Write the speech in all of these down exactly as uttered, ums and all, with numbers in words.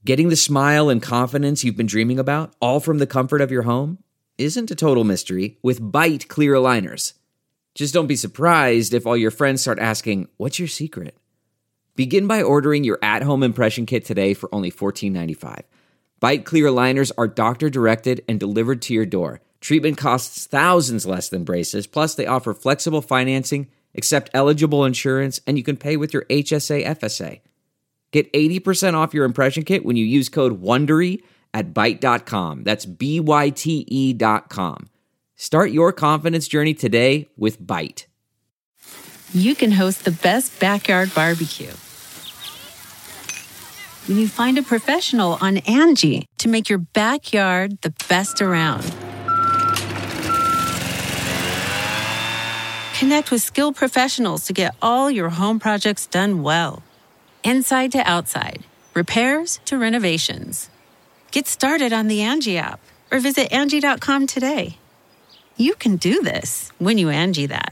Getting the smile and confidence you've been dreaming about, all from the comfort of your home, isn't a total mystery with Byte clear aligners. Just don't be surprised if all your friends start asking, "What's your secret?" Begin by ordering your at-home impression kit today for only fourteen ninety-five. Byte clear aligners are doctor-directed and delivered to your door. Treatment costs thousands less than braces, plus they offer flexible financing, accept eligible insurance, and you can pay with your H S A F S A. Get eighty percent off your impression kit when you use code WONDERY at byte dot com. That's B Y T E dot com. Start your confidence journey today with Byte. You can host the best backyard barbecue when you find a professional on Angie to make your backyard the best around. Connect with skilled professionals to get all your home projects done well. Inside to outside, repairs to renovations. Get started on the Angie app or visit Angie dot com today. You can do this when you Angie that.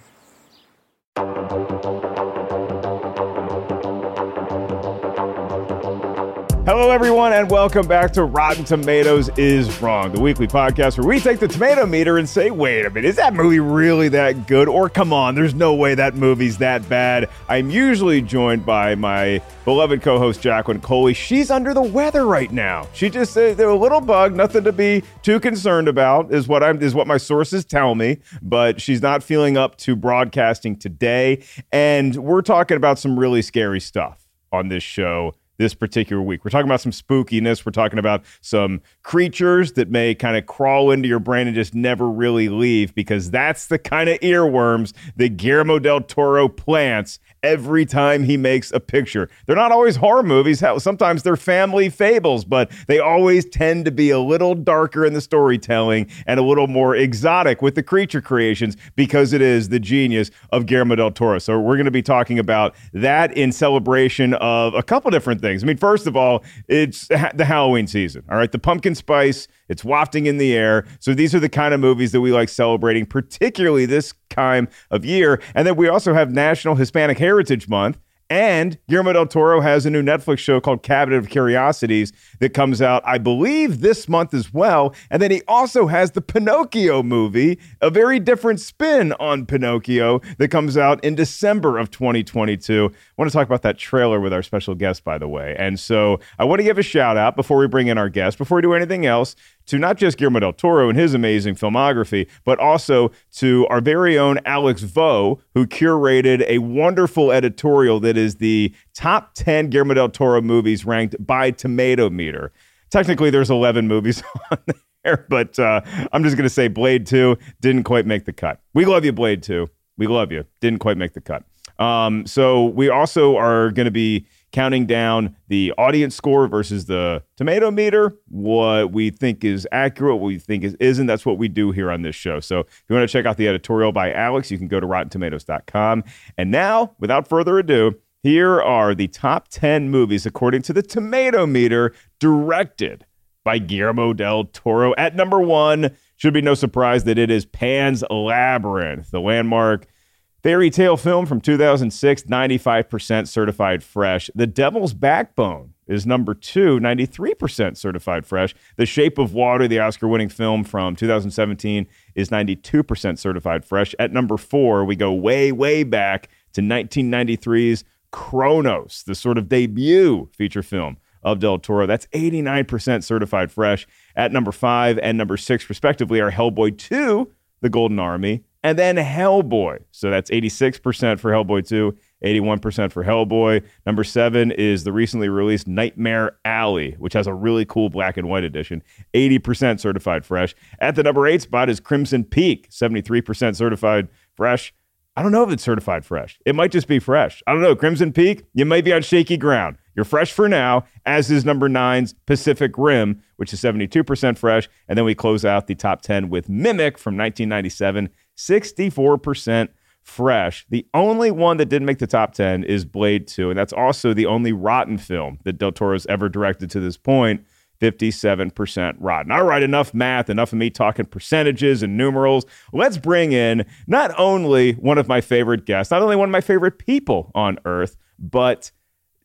Hello, everyone, and welcome back to Rotten Tomatoes is Wrong, the weekly podcast where we take the tomato meter and say, wait a minute, is that movie really that good? Or come on, there's no way that movie's that bad. I'm usually joined by my beloved co-host, Jacqueline Coley. She's under the weather right now. She just said a little bug, nothing to be too concerned about, is what I'm is what my sources tell me. But she's not feeling up to broadcasting today. And we're talking about some really scary stuff on this show this particular week. We're talking about some spookiness. We're talking about some creatures that may kind of crawl into your brain and just never really leave, because that's the kind of earworms that Guillermo del Toro plants every time he makes a picture. They're not always horror movies. Sometimes they're family fables, but they always tend to be a little darker in the storytelling and a little more exotic with the creature creations, because it is the genius of Guillermo del Toro. So we're going to be talking about that in celebration of a couple different things. I mean, first of all, it's the Halloween season. All right. The pumpkin spice, it's wafting in the air. So these are the kind of movies that we like celebrating, particularly this time of year. And then we also have National Hispanic Heritage Month. And Guillermo del Toro has a new Netflix show called Cabinet of Curiosities that comes out, I believe, this month as well. And then he also has the Pinocchio movie, a very different spin on Pinocchio, that comes out in December of twenty twenty-two. I want to talk about that trailer with our special guest, by the way. And so I want to give a shout out before we bring in our guest, before we do anything else, to not just Guillermo del Toro and his amazing filmography, but also to our very own Alex Vo, who curated a wonderful editorial that is the top ten Guillermo del Toro movies ranked by Tomato Meter. Technically, there's eleven movies on there, but uh, I'm just going to say Blade two didn't quite make the cut. We love you, Blade two. We love you. Didn't quite make the cut. Um, so we also are going to be counting down the audience score versus the tomato meter, what we think is accurate, what we think is isn't. That's what we do here on this show. So if you want to check out the editorial by Alex, you can go to rotten tomatoes dot com. And now, without further ado, here are the top ten movies according to the tomato meter directed by Guillermo del Toro. At number one, should be no surprise that it is Pan's Labyrinth, the landmark fairy tale film from two thousand six, ninety-five percent certified fresh. The Devil's Backbone is number two, ninety-three percent certified fresh. The Shape of Water, the Oscar-winning film from two thousand seventeen, is ninety-two percent certified fresh. At number four, we go way, way back to nineteen ninety-three's Cronos, the sort of debut feature film of Del Toro. That's eighty-nine percent certified fresh. At number five and number six, respectively, are Hellboy two, The Golden Army, and then Hellboy. So that's eighty-six percent for Hellboy two, eighty-one percent for Hellboy. Number seven is the recently released Nightmare Alley, which has a really cool black and white edition, eighty percent certified fresh. At the number eight spot is Crimson Peak, seventy-three percent certified fresh. I don't know if it's certified fresh. It might just be fresh. I don't know. Crimson Peak, you might be on shaky ground. You're fresh for now, as is number nine's Pacific Rim, which is seventy-two percent fresh. And then we close out the top ten with Mimic from nineteen ninety-seven, sixty-four percent fresh. The only one that didn't make the top ten is Blade two, and that's also the only rotten film that Del Toro's ever directed to this point, fifty-seven percent rotten. All right, enough math, enough of me talking percentages and numerals. Let's bring in not only one of my favorite guests, not only one of my favorite people on earth, but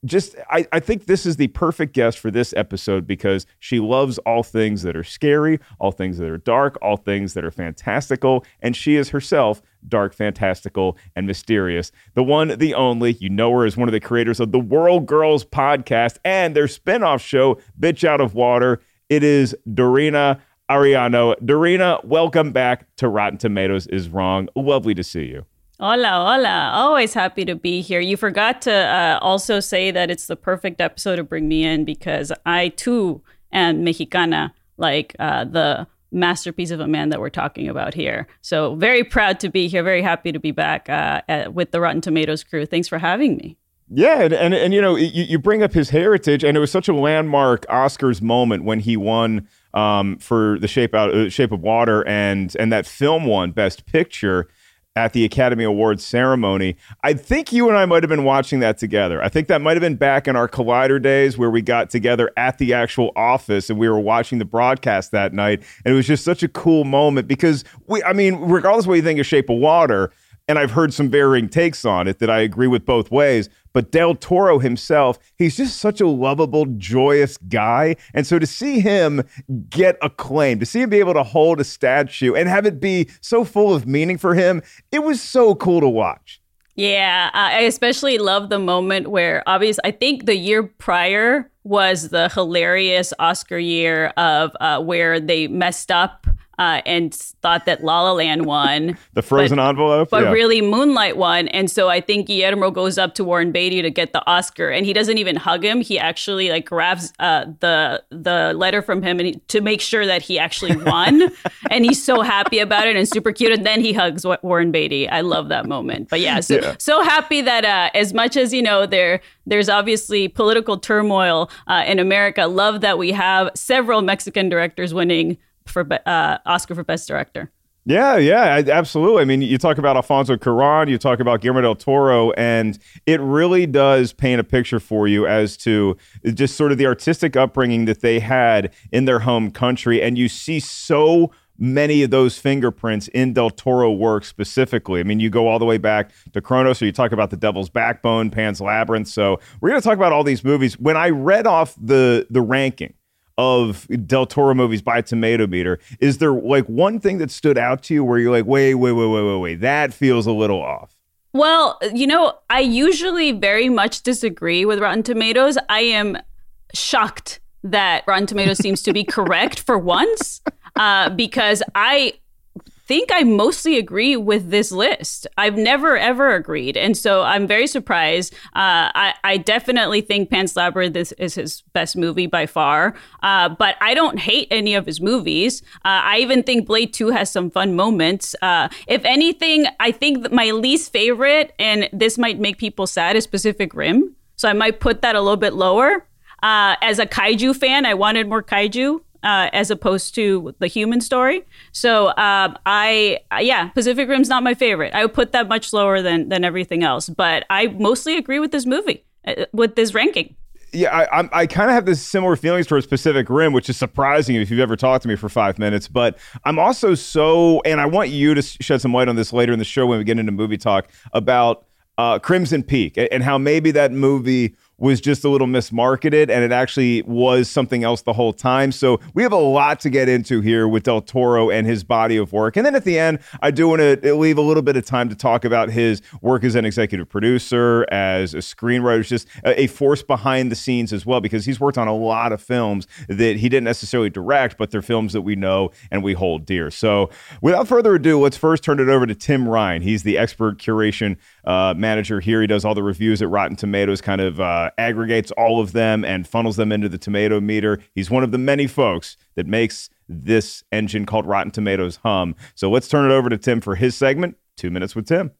just, I, I think this is the perfect guest for this episode because she loves all things that are scary, all things that are dark, all things that are fantastical, and she is herself dark, fantastical, and mysterious. The one, the only, you know her as one of the creators of the World Girls podcast and their spinoff show, Bitch Out of Water. It is Dorina Ariano. Dorina, welcome back to Rotten Tomatoes is Wrong. Lovely to see you. Hola, hola. Always happy to be here. You forgot to uh, also say that it's the perfect episode to bring me in because I, too, am Mexicana, like uh, the masterpiece of a man that we're talking about here. So very proud to be here. Very happy to be back uh, at, with the Rotten Tomatoes crew. Thanks for having me. Yeah, and, and, and you know, you, you bring up his heritage, and it was such a landmark Oscars moment when he won um, for The Shape, Out, uh, Shape of Water, and and that film won Best Picture at the Academy Awards ceremony. I think you and I might have been watching that together. I think that might have been back in our Collider days where we got together at the actual office and we were watching the broadcast that night. And it was just such a cool moment because, we, I mean, regardless of what you think of Shape of Water, and I've heard some varying takes on it that I agree with both ways, but Del Toro himself, he's just such a lovable, joyous guy. And so to see him get acclaim, to see him be able to hold a statue and have it be so full of meaning for him, it was so cool to watch. Yeah, I especially love the moment where, obviously, I think the year prior was the hilarious Oscar year of uh, where they messed up Uh, and thought that La La Land won. The frozen but, envelope? But yeah. really Moonlight won. And so I think Guillermo goes up to Warren Beatty to get the Oscar and he doesn't even hug him. He actually like grabs uh, the the letter from him and he, to make sure that he actually won. And he's so happy about it and super cute. And then he hugs Warren Beatty. I love that moment. But yeah, so, yeah. so happy that uh, as much as, you know, there there's obviously political turmoil uh, in America, love that we have several Mexican directors winning for uh, Oscar for Best Director. Yeah, yeah, absolutely. I mean, you talk about Alfonso Cuarón, you talk about Guillermo del Toro, and it really does paint a picture for you as to just sort of the artistic upbringing that they had in their home country. And you see so many of those fingerprints in Del Toro work specifically. I mean, you go all the way back to Cronos, or you talk about The Devil's Backbone, Pan's Labyrinth. So we're going to talk about all these movies. When I read off the the ranking of Del Toro movies by Tomato Meter, is there like one thing that stood out to you where you're like, wait, wait, wait, wait, wait, wait, that feels a little off? Well, you know, I usually very much disagree with Rotten Tomatoes. I am shocked that Rotten Tomatoes seems to be correct for once, uh, because I think I mostly agree with this list. I've never, ever agreed. And so I'm very surprised. Uh, I, I definitely think Pan's Labyrinth is, is his best movie by far. Uh, but I don't hate any of his movies. Uh, I even think Blade two has some fun moments. Uh, if anything, I think that my least favorite, and this might make people sad, is Pacific Rim. So I might put that a little bit lower. Uh, as a kaiju fan, I wanted more kaiju. Uh, as opposed to the human story. So um, I, yeah, Pacific Rim's not my favorite. I would put that much lower than than everything else. But I mostly agree with this movie, uh, with this ranking. Yeah, I, I, I kind of have this similar feelings towards Pacific Rim, which is surprising if you've ever talked to me for five minutes. But I'm also so, and I want you to shed some light on this later in the show when we get into movie talk, about uh, Crimson Peak and how maybe that movie was just a little mismarketed and it actually was something else the whole time. So we have a lot to get into here with Del Toro and his body of work. And then at the end, I do want to leave a little bit of time to talk about his work as an executive producer, as a screenwriter, just a force behind the scenes as well, because he's worked on a lot of films that he didn't necessarily direct, but they're films that we know and we hold dear. So without further ado, let's first turn it over to Tim Ryan. He's the expert curation uh, manager here. He does all the reviews at Rotten Tomatoes, kind of uh, aggregates all of them and funnels them into the Tomato Meter. He's one of the many folks that makes this engine called Rotten Tomatoes hum. So let's turn it over to Tim for his segment, Two Minutes with Tim.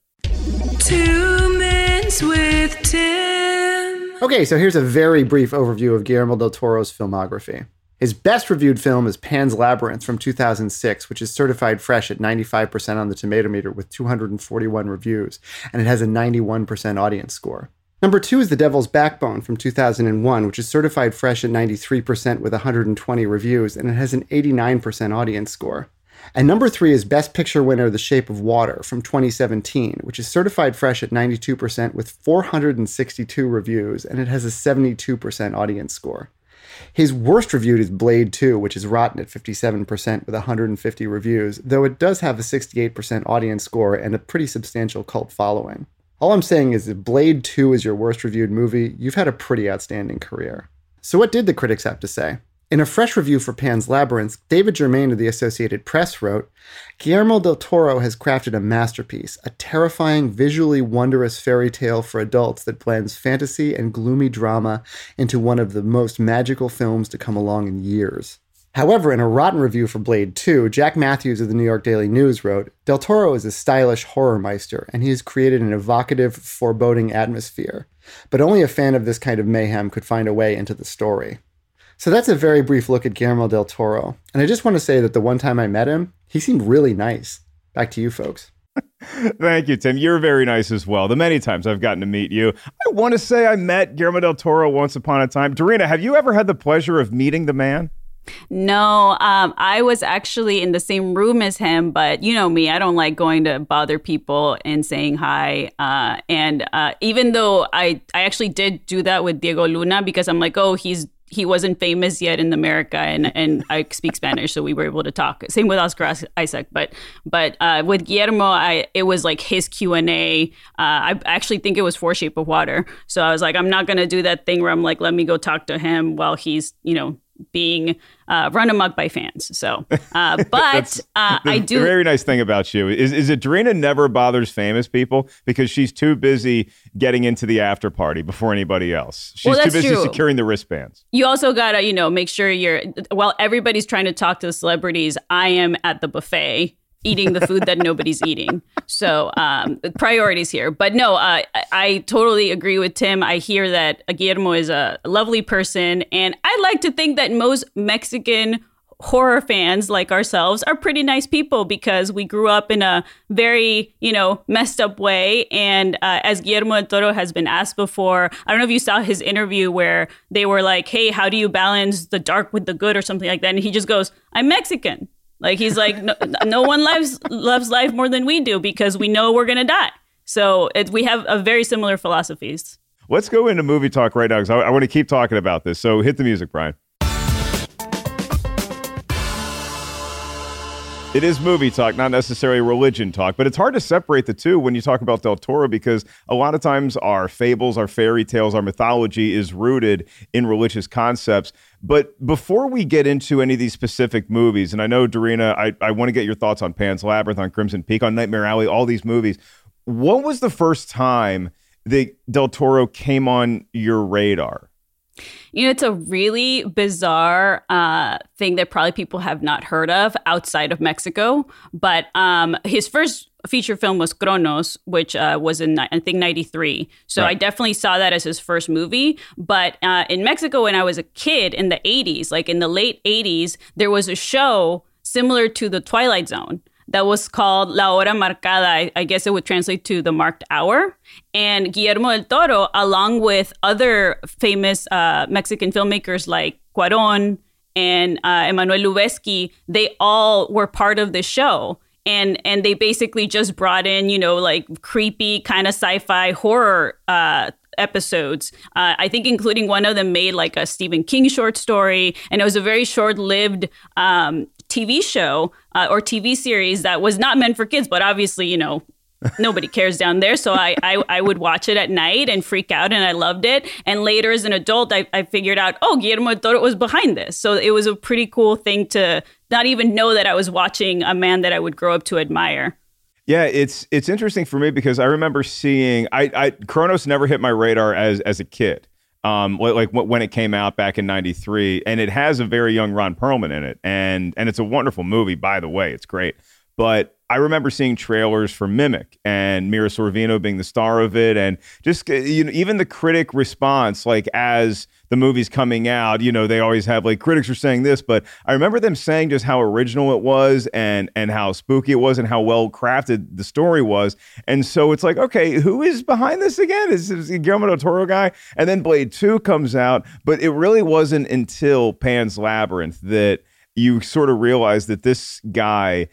Two Minutes with Tim. Okay, so here's a very brief overview of Guillermo del Toro's filmography. His best reviewed film is Pan's Labyrinth from two thousand six, which is certified fresh at ninety-five percent on the Tomato Meter with two hundred forty-one reviews, and it has a ninety-one percent audience score. Number two is The Devil's Backbone from two thousand one, which is certified fresh at ninety-three percent with one hundred twenty reviews, and it has an eighty-nine percent audience score. And number three is Best Picture winner The Shape of Water from twenty seventeen, which is certified fresh at ninety-two percent with four hundred sixty-two reviews, and it has a seventy-two percent audience score. His worst reviewed is Blade two, which is rotten at fifty-seven percent with one hundred fifty reviews, though it does have a sixty-eight percent audience score and a pretty substantial cult following. All I'm saying is if Blade two is your worst reviewed movie, you've had a pretty outstanding career. So what did the critics have to say? In a fresh review for Pan's Labyrinth, David Germain of the Associated Press wrote, Guillermo del Toro has crafted a masterpiece, a terrifying, visually wondrous fairy tale for adults that blends fantasy and gloomy drama into one of the most magical films to come along in years. However, in a rotten review for Blade two, Jack Matthews of the New York Daily News wrote, Del Toro is a stylish horror meister, and he has created an evocative, foreboding atmosphere. But only a fan of this kind of mayhem could find a way into the story. So that's a very brief look at Guillermo del Toro. And I just want to say that the one time I met him, he seemed really nice. Back to you folks. Thank you, Tim. You're very nice as well. The many times I've gotten to meet you. I want to say I met Guillermo del Toro once upon a time. Darina, have you ever had the pleasure of meeting the man? No, um, I was actually in the same room as him, but you know me, I don't like going to bother people and saying hi. Uh, and uh, even though I, I actually did do that with Diego Luna because I'm like, oh, he's he wasn't famous yet in America, and, and I speak Spanish, so we were able to talk. Same with Oscar Isaac, but but uh, with Guillermo, I it was like his Q and A. Uh, I actually think it was for Shape of Water. So I was like, I'm not gonna do that thing where I'm like, let me go talk to him while he's you know being uh, run amok by fans. So, uh, but uh, I do. The very nice thing about you is, is that Darina never bothers famous people because she's too busy getting into the after party before anybody else. She's well, too busy true. securing the wristbands. You also gotta, you know, make sure you're, while everybody's trying to talk to the celebrities, I am at the buffet eating the food that nobody's eating. So um, priorities here. But no, uh, I, I totally agree with Tim. I hear that Guillermo is a lovely person. And I like to think that most Mexican horror fans like ourselves are pretty nice people because we grew up in a very, you know, messed up way. And uh, as Guillermo del Toro has been asked before, I don't know if you saw his interview where they were like, hey, how do you balance the dark with the good or something like that? And he just goes, I'm Mexican. Like, he's like, no, no one loves loves life more than we do because we know we're going to die. So it, we have a very similar philosophies. Let's go into movie talk right now because I, I want to keep talking about this. So hit the music, Brian. It is movie talk, not necessarily religion talk, but it's hard to separate the two when you talk about Del Toro because a lot of times our fables, our fairy tales, our mythology is rooted in religious concepts. But before we get into any of these specific movies, and I know, Darina, I, I want to get your thoughts on Pan's Labyrinth, on Crimson Peak, on Nightmare Alley, all these movies. What was the first time that Del Toro came on your radar? You know, it's a really bizarre uh, thing that probably people have not heard of outside of Mexico. But um, his first feature film was Cronos, which uh, was in, I think, ninety-three. So right. I definitely saw that as his first movie. But uh, in Mexico, when I was a kid in the eighties, like in the late eighties, there was a show similar to The Twilight Zone that was called La Hora Marcada. I, I guess it would translate to The Marked Hour. And Guillermo del Toro, along with other famous uh, Mexican filmmakers like Cuarón and uh, Emmanuel Lubezki, they all were part of the show. And and they basically just brought in, you know, like creepy kind of sci-fi horror uh episodes. Uh, I think including one of them made like a Stephen King short story. And it was a very short-lived um, T V show uh, or T V series that was not meant for kids. But obviously, you know, nobody cares down there. So I, I I would watch it at night and freak out. And I loved it. And later as an adult, I, I figured out, oh, Guillermo del Toro was behind this. So it was a pretty cool thing to not even know that I was watching a man that I would grow up to admire. Yeah, it's it's interesting for me because I remember seeing I, I Cronos never hit my radar as as a kid, um, like when it came out back in ninety-three, and it has a very young Ron Perlman in it, and and it's a wonderful movie, by the way, it's great. But I remember seeing trailers for Mimic and Mira Sorvino being the star of it, and just you know even the critic response, like as the movie's coming out, you know, they always have like critics are saying this, but I remember them saying just how original it was and and how spooky it was and how well crafted the story was. And so it's like, okay, who is behind this again? Is this a Guillermo del Toro guy? And then Blade two comes out, but it really wasn't until Pan's Labyrinth that you sort of realize that this guy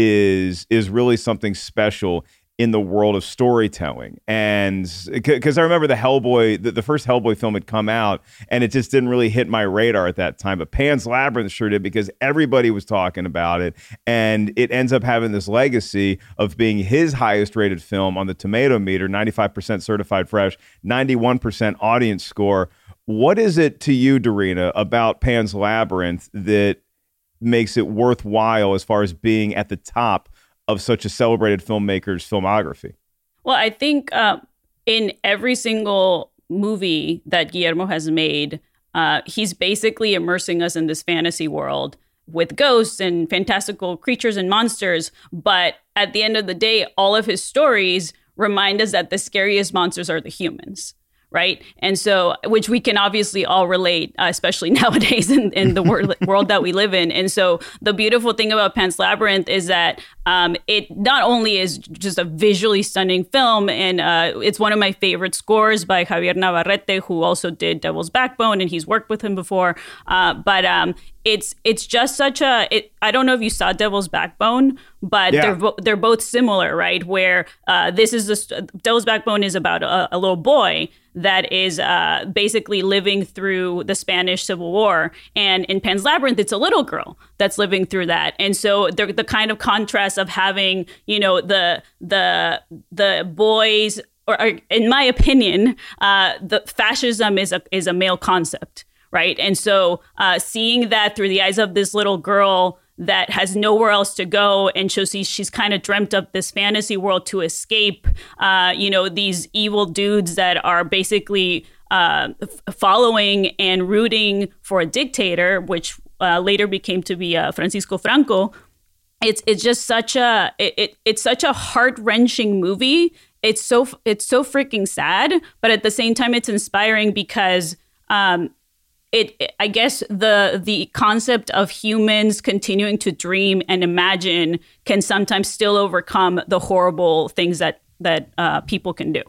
is is really something special in the world of storytelling. And because I remember the Hellboy, the, the first Hellboy film had come out, and it just didn't really hit my radar at that time. But Pan's Labyrinth sure did, because everybody was talking about it. And it ends up having this legacy of being his highest rated film on the tomato meter, ninety-five percent certified fresh, ninety-one percent audience score. What is it to you, Darina, about Pan's Labyrinth that makes it worthwhile as far as being at the top of such a celebrated filmmaker's filmography? Well, I think uh, in every single movie that Guillermo has made, uh, he's basically immersing us in this fantasy world with ghosts and fantastical creatures and monsters. But at the end of the day, all of his stories remind us that the scariest monsters are the humans. Right. And so, which we can obviously all relate, uh, especially nowadays in, in the world, world that we live in. And so the beautiful thing about Pan's Labyrinth is that um, it not only is just a visually stunning film, and uh, it's one of my favorite scores by Javier Navarrete, who also did Devil's Backbone, and he's worked with him before. Uh, but um, it's it's just such a, it, I don't know if you saw Devil's Backbone, but yeah. they're bo- they're both similar, right? Where uh, this is the, Devil's Backbone is about a, a little boy that is uh, basically living through the Spanish Civil War. And in Pan's Labyrinth, it's a little girl that's living through that. And so the the kind of contrast of having, you know, the the the boys, or, or in my opinion, uh, the fascism is a is a male concept, right? And so uh, seeing that through the eyes of this little girl that has nowhere else to go, and so she's, she's kind of dreamt up this fantasy world to escape, uh, you know, these evil dudes that are basically uh, f- following and rooting for a dictator, which uh, later became to be uh, Francisco Franco. It's it's just such a it, it it's such a heart-wrenching movie. It's so it's so freaking sad, but at the same time, it's inspiring because. Um, It, I guess the the concept of humans continuing to dream and imagine can sometimes still overcome the horrible things that that uh, people can do.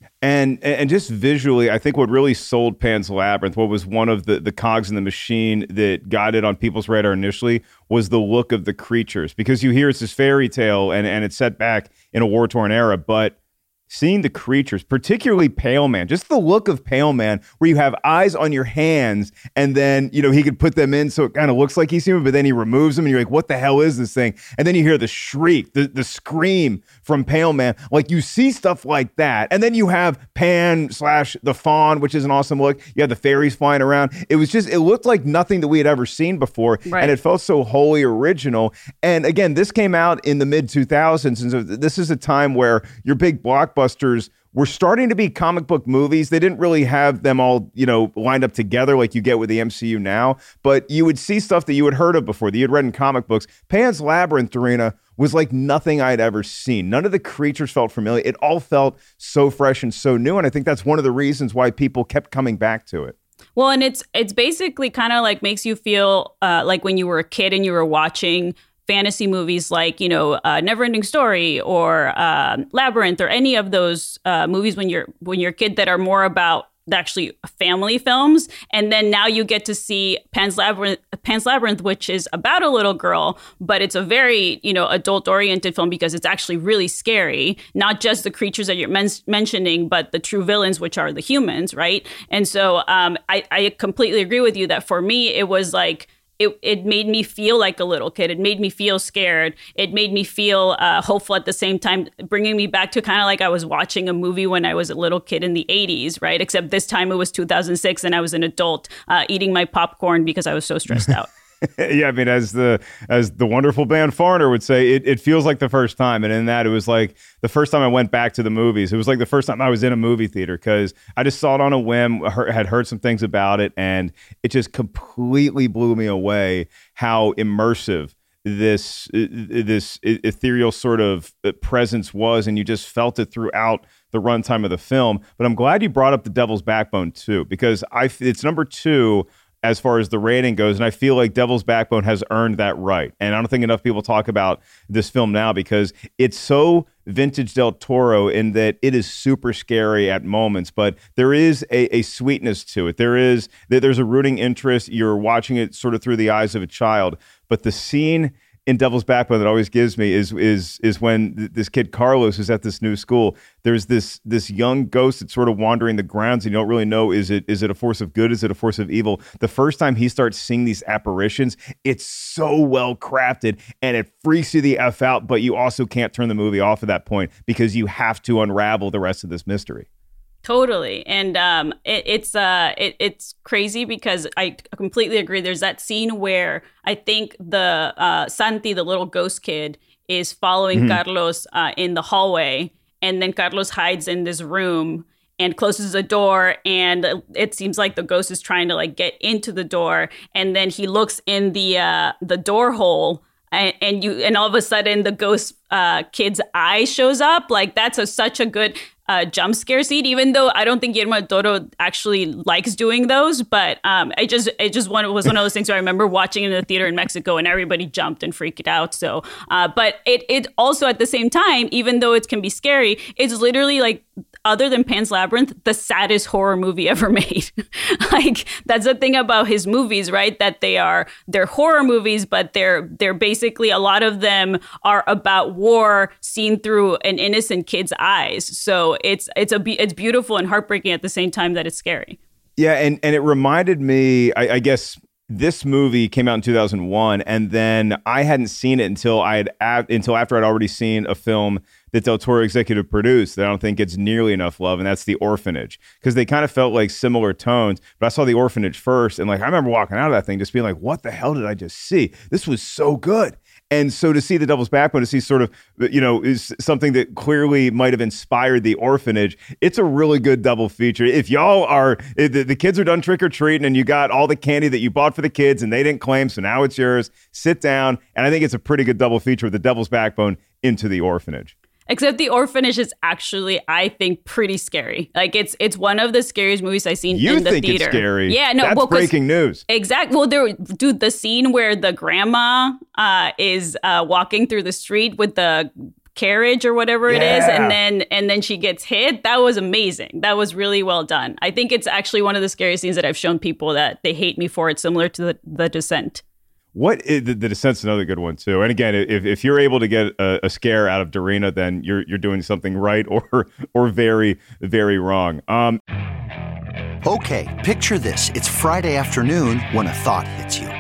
And and just visually, I think what really sold Pan's Labyrinth, what was one of the, the cogs in the machine that got it on people's radar initially, was the look of the creatures. Because you hear it's this fairy tale and, and it's set back in a war-torn era, but seeing the creatures, particularly Pale Man, just the look of Pale Man, where you have eyes on your hands, and then, you know, he could put them in so it kind of looks like he's human, but then he removes them, and you're like, what the hell is this thing? And then you hear the shriek, the, the scream from Pale Man. Like, you see stuff like that. And then you have Pan slash the Fawn, which is an awesome look. You have the fairies flying around. It was just, it looked like nothing that we had ever seen before. Right. And it felt so wholly original. And again, this came out in the mid two thousands. And so this is a time where your big blockbusters were starting to be comic book movies. They didn't really have them all, you know, lined up together like you get with the M C U now, but you would see stuff that you had heard of before, that you had read in comic books. Pan's Labyrinth, Darina, was like nothing I'd ever seen. None of the creatures felt familiar. It all felt so fresh and so new, and I think that's one of the reasons why people kept coming back to it. Well, and it's it's basically kind of like makes you feel uh, like when you were a kid and you were watching fantasy movies like, you know, uh, Neverending Story or uh, Labyrinth or any of those uh, movies when you're when you're a kid that are more about actually family films. And then now you get to see Pan's Labyrinth, Pan's Labyrinth, which is about a little girl, but it's a very, you know, adult oriented film because it's actually really scary. Not just the creatures that you're men- mentioning, but the true villains, which are the humans. Right. And so um, I, I completely agree with you that for me, it was like, It, it made me feel like a little kid. It made me feel scared. It made me feel uh, hopeful at the same time, bringing me back to kind of like I was watching a movie when I was a little kid in the eighties, right? Except this time it was two thousand six and I was an adult uh, eating my popcorn because I was so stressed out. Yeah, I mean, as the as the wonderful band Foreigner would say, it, it feels like the first time. And in that, it was like the first time I went back to the movies. It was like the first time I was in a movie theater because I just saw it on a whim, heard, had heard some things about it, and it just completely blew me away how immersive this this ethereal sort of presence was, and you just felt it throughout the runtime of the film. But I'm glad you brought up The Devil's Backbone too, because I it's number two as far as the rating goes. And I feel like Devil's Backbone has earned that right. And I don't think enough people talk about this film now because it's so vintage Del Toro in that it is super scary at moments, but there is a, a sweetness to it. There is, there's a rooting interest. You're watching it sort of through the eyes of a child. But the scene in Devil's Backbone that always gives me is is is when th- this kid Carlos is at this new school. There's this this young ghost that's sort of wandering the grounds, and you don't really know, is it is it a force of good, is it a force of evil? The first time he starts seeing these apparitions, it's so well crafted and it freaks you the F out, but you also can't turn the movie off at that point because you have to unravel the rest of this mystery. Totally. And um, it, it's uh, it, it's crazy because I completely agree. There's that scene where I think the uh, Santi, the little ghost kid, is following mm-hmm. Carlos uh, in the hallway. And then Carlos hides in this room and closes the door. And it seems like the ghost is trying to like get into the door. And then he looks in the uh, the door hole. And, and you, and all of a sudden, the ghost uh, kid's eye shows up. Like that's a, such a good uh, jump scare scene. Even though I don't think Guillermo del Toro actually likes doing those, but um, I just, it just one was one of those things where I remember watching in the theater in Mexico, and everybody jumped and freaked out. So, uh, but it, it also at the same time, even though it can be scary, it's literally like, other than Pan's Labyrinth, the saddest horror movie ever made. Like that's the thing about his movies, right? That they are they're horror movies, but they're they're basically a lot of them are about war seen through an innocent kid's eyes. So it's it's a it's beautiful and heartbreaking at the same time that it's scary. Yeah, and and it reminded me, I, I guess. This movie came out in two thousand one, and then I hadn't seen it until I had until after I'd already seen a film that Del Toro executive produced that I don't think gets nearly enough love, and that's The Orphanage, because they kind of felt like similar tones. But I saw The Orphanage first, and like I remember walking out of that thing just being like, "What the hell did I just see? This was so good." And so to see The Devil's Backbone, to see sort of, you know, is something that clearly might have inspired The Orphanage. It's a really good double feature. If y'all are, if the, the kids are done trick-or-treating and you got all the candy that you bought for the kids and they didn't claim, so now it's yours, sit down. And I think it's a pretty good double feature with The Devil's Backbone into The Orphanage. Except The Orphanage is actually, I think, pretty scary. Like it's it's one of the scariest movies I've seen you in the think theater. It's scary? Yeah, no, that's well, breaking news. Exactly. Well, there, dude, the scene where the grandma uh, is uh, walking through the street with the carriage or whatever it yeah. is, and then and then she gets hit. That was amazing. That was really well done. I think it's actually one of the scariest scenes that I've shown people that they hate me for. It's similar to the, the Descent. What is, the, the Descent's another good one too. And again, if, if you're able to get a, a scare out of Darina, then you're you're doing something right or or very very wrong. Um, okay, picture this: it's Friday afternoon when a thought hits you.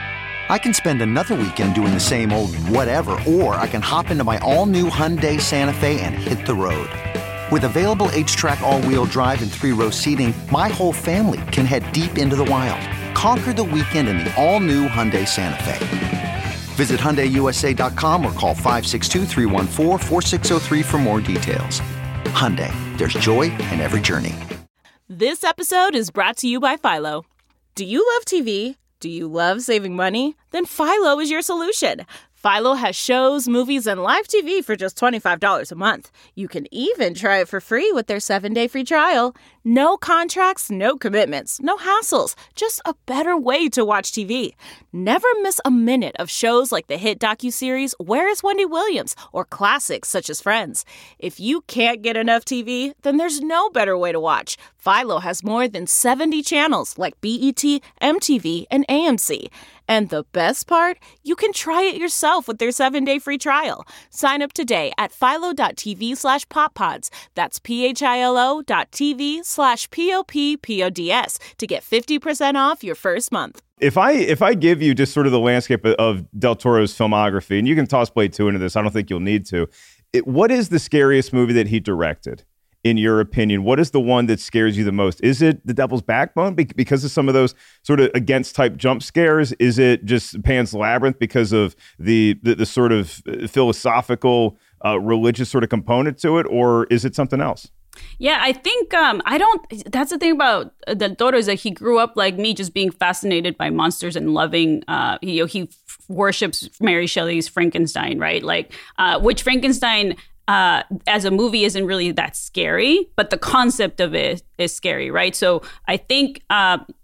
I can spend another weekend doing the same old whatever, or I can hop into my all-new Hyundai Santa Fe and hit the road. With available H-Track all-wheel drive and three-row seating, my whole family can head deep into the wild. Conquer the weekend in the all-new Hyundai Santa Fe. Visit Hyundai U S A dot com or call five six two, three one four, four six zero three for more details. Hyundai, there's joy in every journey. This episode is brought to you by Philo. Do you love T V? Do you love saving money? Then Philo is your solution. Philo has shows, movies, and live T V for just twenty-five dollars a month. You can even try it for free with their seven-day free trial. No contracts, no commitments, no hassles. Just a better way to watch T V. Never miss a minute of shows like the hit docuseries Where is Wendy Williams? Or classics such as Friends. If you can't get enough T V, then there's no better way to watch. Philo has more than seventy channels like B E T, M T V, and A M C. And the best part? You can try it yourself with their seven-day free trial. Sign up today at philo.tv slash poppods. That's P-H-I-L-O dot TV slash P-O-P-P-O-D-S to get fifty percent off your first month. If I if I give you just sort of the landscape of, of Del Toro's filmography, and you can toss Blade two into this, I don't think you'll need to. It, what is the scariest movie that he directed? In your opinion, what is the one that scares you the most? Is it The Devil's Backbone Be- because of some of those sort of against type jump scares? Is it just Pan's Labyrinth because of the the, the sort of philosophical, uh, religious sort of component to it? Or is it something else? Yeah, I think um, I don't. That's the thing about Del Toro is that he grew up like me, just being fascinated by monsters and loving. Uh, he, you know, he f- worships Mary Shelley's Frankenstein, right? Like, uh, which Frankenstein. Uh, as a movie isn't really that scary, but the concept of it is scary, right? So I think uh,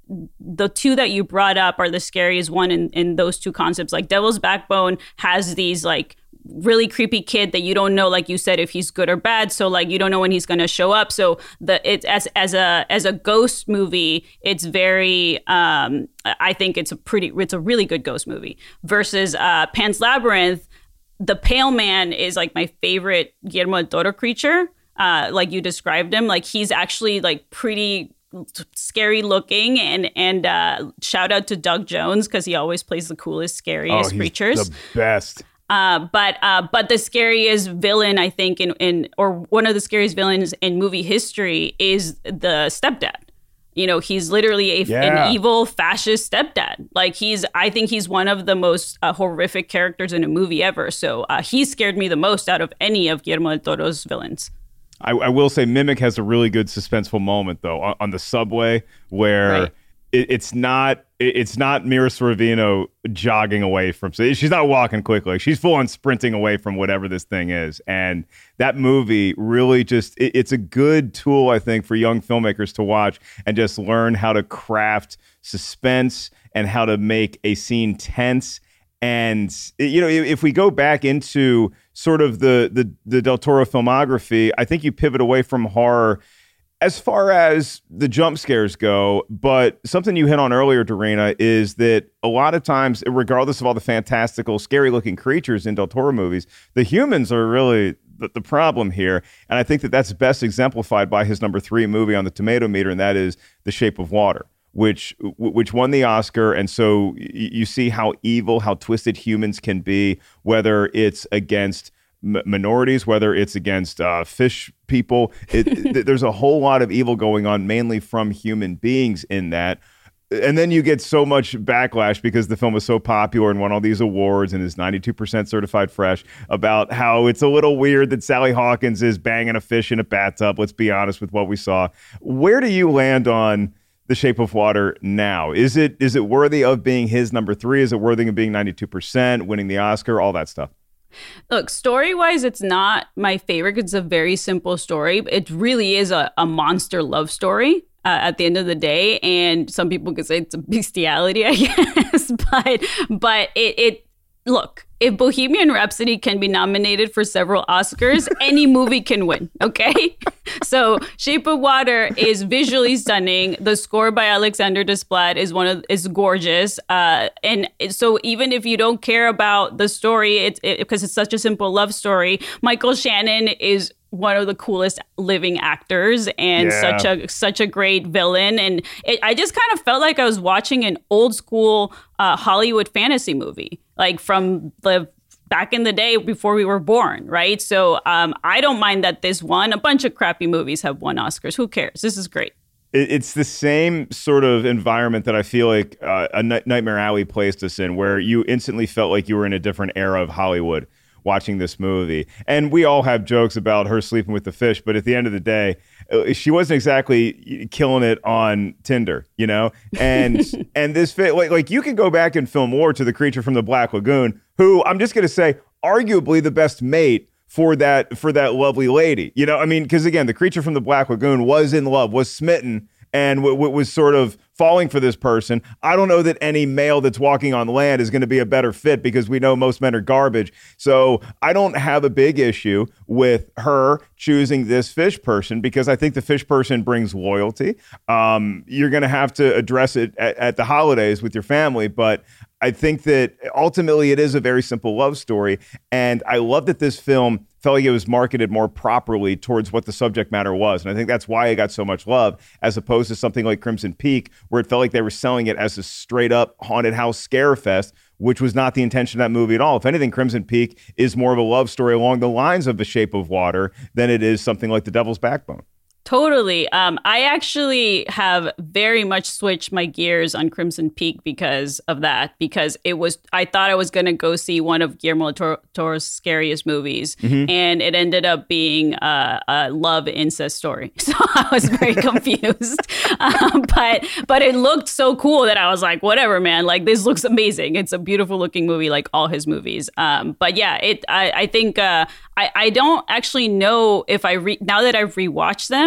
the two that you brought up are the scariest one in, in those two concepts. Like Devil's Backbone has these like really creepy kid that you don't know, like you said, if he's good or bad. So like you don't know when he's going to show up. So the it's as as a as a ghost movie, it's very um, I think it's a pretty it's a really good ghost movie. Versus uh, Pan's Labyrinth, the Pale Man is like my favorite Guillermo del Toro creature. Uh, like you described him, like he's actually like pretty scary looking, and and uh, shout out to Doug Jones because he always plays the coolest, scariest oh, he's creatures. The best. Uh, but uh, but the scariest villain, I think, in, in or one of the scariest villains in movie history is the stepdad. You know, he's literally a, yeah. an evil fascist stepdad. Like he's, I think he's one of the most uh, horrific characters in a movie ever. So uh, he scared me the most out of any of Guillermo del Toro's villains. I, I will say Mimic has a really good suspenseful moment though on, on the subway where right. it, it's not it, it's not Mira Sorvino jogging away from. So she's not walking quickly. She's full on sprinting away from whatever this thing is. And that movie really just it, it's a good tool, I think, for young filmmakers to watch and just learn how to craft suspense and how to make a scene tense. And, you know, if we go back into sort of the, the the Del Toro filmography, I think you pivot away from horror as far as the jump scares go. But something you hit on earlier, Darina, is that a lot of times, regardless of all the fantastical, scary-looking creatures in Del Toro movies, the humans are really the, the problem here. And I think that that's best exemplified by his number three movie on the tomato meter, and that is The Shape of Water, which which won the Oscar. And so you see how evil, how twisted humans can be, whether it's against m- minorities, whether it's against uh, fish people. It, there's a whole lot of evil going on, mainly from human beings in that. And then you get so much backlash because the film was so popular and won all these awards and is ninety-two percent certified fresh about how it's a little weird that Sally Hawkins is banging a fish in a bathtub. Let's be honest with what we saw. Where do you land on The Shape of Water now? Is it is it worthy of being his number three? Is it worthy of being ninety-two percent, winning the Oscar, all that stuff? Look, story-wise, it's not my favorite. It's a very simple story. It really is a, a monster love story uh, at the end of the day. And some people could say it's a bestiality, I guess. but but it, it look, if Bohemian Rhapsody can be nominated for several Oscars, any movie can win, okay? So Shape of Water is visually stunning. The score by Alexander Desplat is one of is gorgeous. Uh, and so even if you don't care about the story, it's it, because it's such a simple love story, Michael Shannon is one of the coolest living actors and yeah. such a such a great villain. And it, I just kind of felt like I was watching an old school uh, Hollywood fantasy movie, like from the back in the day before we were born, right? So um, I don't mind that this won. A bunch of crappy movies have won Oscars. Who cares? This is great. It's the same sort of environment that I feel like uh, a Nightmare Alley placed us in, where you instantly felt like you were in a different era of Hollywood watching this movie. And we all have jokes about her sleeping with the fish, but at the end of the day, she wasn't exactly killing it on Tinder, you know? And and this fit, like, like you can go back and film more to the creature from the Black Lagoon, who I'm just going to say, arguably the best mate for that for that lovely lady. You know, I mean, because again, the creature from the Black Lagoon was in love, was smitten, and w- w- was sort of falling for this person. I don't know that any male that's walking on land is going to be a better fit, because we know most men are garbage. So I don't have a big issue with her choosing this fish person, because I think the fish person brings loyalty. Um, you're going to have to address it at, at the holidays with your family, but I think that ultimately it is a very simple love story. And I love that this film felt like it was marketed more properly towards what the subject matter was. And I think that's why it got so much love, as opposed to something like Crimson Peak, where it felt like they were selling it as a straight up haunted house scare fest, which was not the intention of that movie at all. If anything, Crimson Peak is more of a love story along the lines of The Shape of Water than it is something like The Devil's Backbone. Totally. Um, I actually have very much switched my gears on Crimson Peak because of that, because it was, I thought I was going to go see one of Guillermo del Toro's scariest movies, mm-hmm. and it ended up being a, a love incest story. So I was very confused. um, but but it looked so cool that I was like, whatever, man, like this looks amazing. It's a beautiful looking movie, like all his movies. Um, but yeah, it. I, I think uh, I, I don't actually know if I, re- now that I've rewatched them,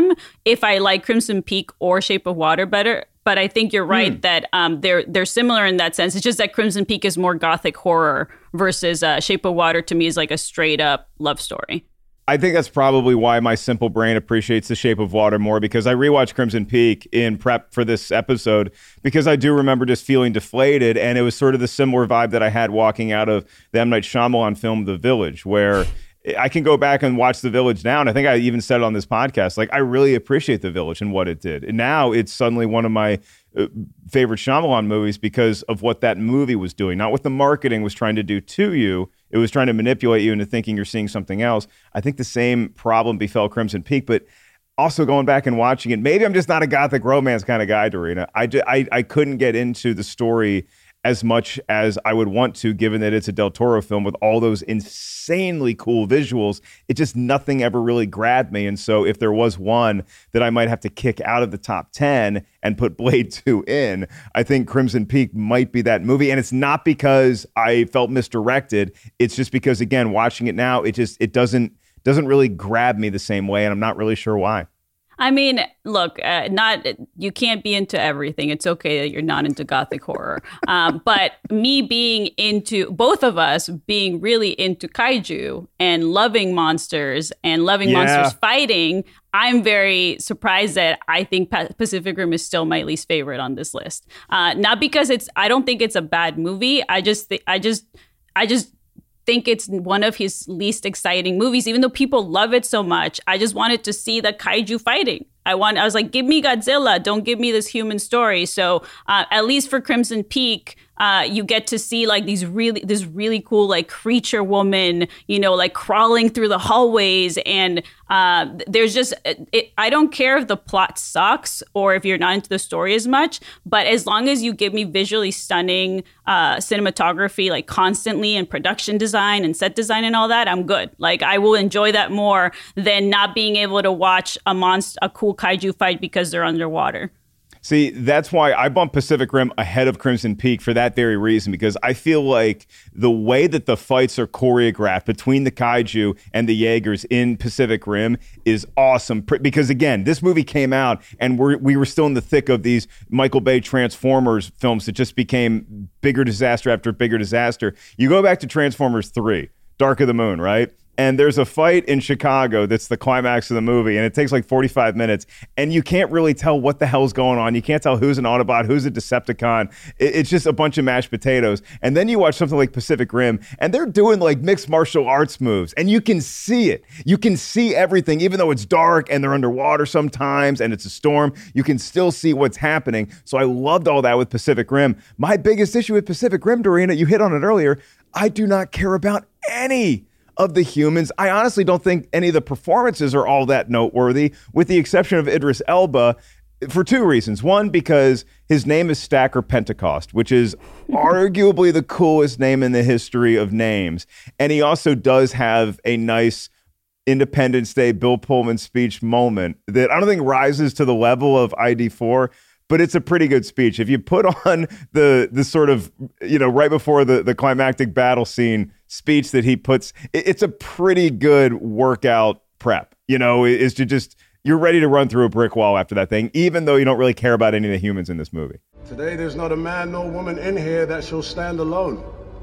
them if I like Crimson Peak or Shape of Water better. But I think you're right mm. that um, they're they're similar in that sense. It's just that Crimson Peak is more gothic horror versus uh, Shape of Water to me is like a straight up love story. I think that's probably why my simple brain appreciates The Shape of Water more, because I rewatched Crimson Peak in prep for this episode because I do remember just feeling deflated, and it was sort of the similar vibe that I had walking out of the M. Night Shyamalan film The Village, where I can go back and watch The Village now, and I think I even said it on this podcast, like, I really appreciate The Village and what it did. And now it's suddenly one of my uh, favorite Shyamalan movies because of what that movie was doing, not what the marketing was trying to do to you. It was trying to manipulate you into thinking you're seeing something else. I think the same problem befell Crimson Peak, but also going back and watching it, maybe I'm just not a gothic romance kind of guy, Dorina. I, just, I, I couldn't get into the story as much as I would want to, given that it's a Del Toro film with all those insanely cool visuals. It just, nothing ever really grabbed me. And so if there was one that I might have to kick out of the top ten and put Blade two in, I think Crimson Peak might be that movie. And it's not because I felt misdirected. It's just because, again, watching it now, it just, it doesn't, doesn't really grab me the same way. And I'm not really sure why. I mean, look, uh, not you can't be into everything. It's okay that you're not into gothic horror. Um, but me being into, both of us being really into kaiju and loving monsters and loving yeah. monsters fighting, I'm very surprised that I think Pacific Rim is still my least favorite on this list. Uh, not because it's, I don't think it's a bad movie. I just, th- I just, I just. think it's one of his least exciting movies, even though people love it so much. I just wanted to see the kaiju fighting. I want. I was like, give me Godzilla. Don't give me this human story. So uh, at least for Crimson Peak, uh, you get to see like these really, this really cool like creature woman, you know, like crawling through the hallways. And uh, there's just, it, I don't care if the plot sucks or if you're not into the story as much, but as long as you give me visually stunning uh, cinematography, like constantly, and production design and set design and all that, I'm good. Like I will enjoy that more than not being able to watch a monster, a cool kaiju fight because they're underwater. See, that's why I bumped Pacific Rim ahead of Crimson Peak for that very reason, because I feel like the way that the fights are choreographed between the kaiju and the Jaegers in Pacific Rim is awesome. Because, again, this movie came out and we're, we were still in the thick of these Michael Bay Transformers films that just became bigger disaster after bigger disaster. You go back to Transformers three, Dark of the Moon, right? And there's a fight in Chicago that's the climax of the movie, and it takes like forty-five minutes, and you can't really tell what the hell's going on. You can't tell who's an Autobot, who's a Decepticon. It's just a bunch of mashed potatoes. And then you watch something like Pacific Rim, and they're doing like mixed martial arts moves, and you can see it. You can see everything, even though it's dark and they're underwater sometimes, and it's a storm. You can still see what's happening. So I loved all that with Pacific Rim. My biggest issue with Pacific Rim, Dorina, you hit on it earlier, I do not care about any of the humans. I honestly don't think any of the performances are all that noteworthy, with the exception of Idris Elba, for two reasons. One, because his name is Stacker Pentecost, which is arguably the coolest name in the history of names. And he also does have a nice Independence Day Bill Pullman speech moment that I don't think rises to the level of I D four, but it's a pretty good speech. If you put on the the sort of, you know, right before the, the climactic battle scene speech that he puts, it, it's a pretty good workout prep. You know, is to just, you're ready to run through a brick wall after that thing, even though you don't really care about any of the humans in this movie. Today, there's not a man nor woman in here that shall stand alone.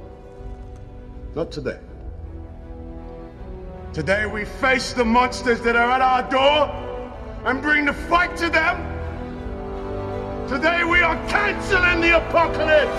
Not today. Today, we face the monsters that are at our door and bring the fight to them. Today we are canceling the apocalypse!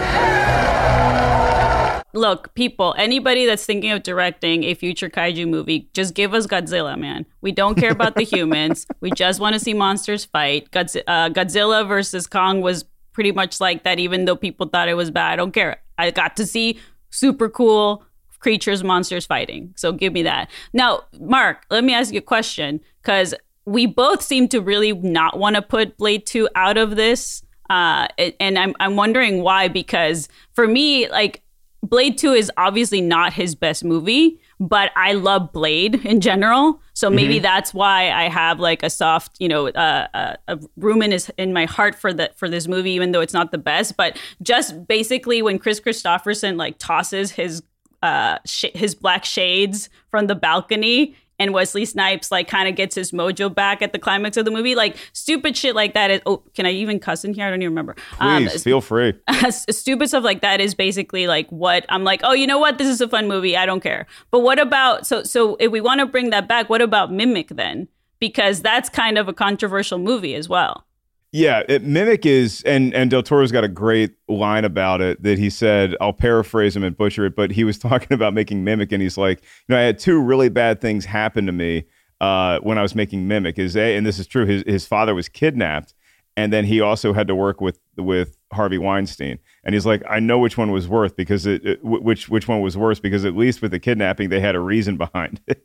Look, people, anybody that's thinking of directing a future kaiju movie, just give us Godzilla, man. We don't care about the humans. We just want to see monsters fight. Godz- uh, Godzilla versus Kong was pretty much like that, even though people thought it was bad. I don't care. I got to see super cool creatures, monsters fighting. So give me that. Now, Mark, let me ask you a question, because we both seem to really not want to put Blade two out of this. Uh, and I'm I'm wondering why, because for me, like, Blade two is obviously not his best movie, but I love Blade in general. So maybe mm-hmm. that's why I have like a soft, you know, uh, uh, a room in his, in my heart for that, for this movie, even though it's not the best. But just basically when Chris Christopherson like tosses his uh, sh- his black shades from the balcony and Wesley Snipes like kind of gets his mojo back at the climax of the movie. Like stupid shit like that is, oh, can I even cuss in here? I don't even remember. Please, um, feel free. Stupid stuff like that is basically like what I'm like, oh, you know what? This is a fun movie. I don't care. But what about, so so if we want to bring that back, what about Mimic then? Because that's kind of a controversial movie as well. Yeah, it, Mimic is, and, and Del Toro's got a great line about it that he said, I'll paraphrase him and butcher it, but he was talking about making Mimic, and he's like, you know, I had two really bad things happen to me uh, when I was making Mimic. Is a, and this is true, his his father was kidnapped, and then he also had to work with with Harvey Weinstein. And he's like, I know which one was worth because it, it which which one was worse because at least with the kidnapping they had a reason behind it.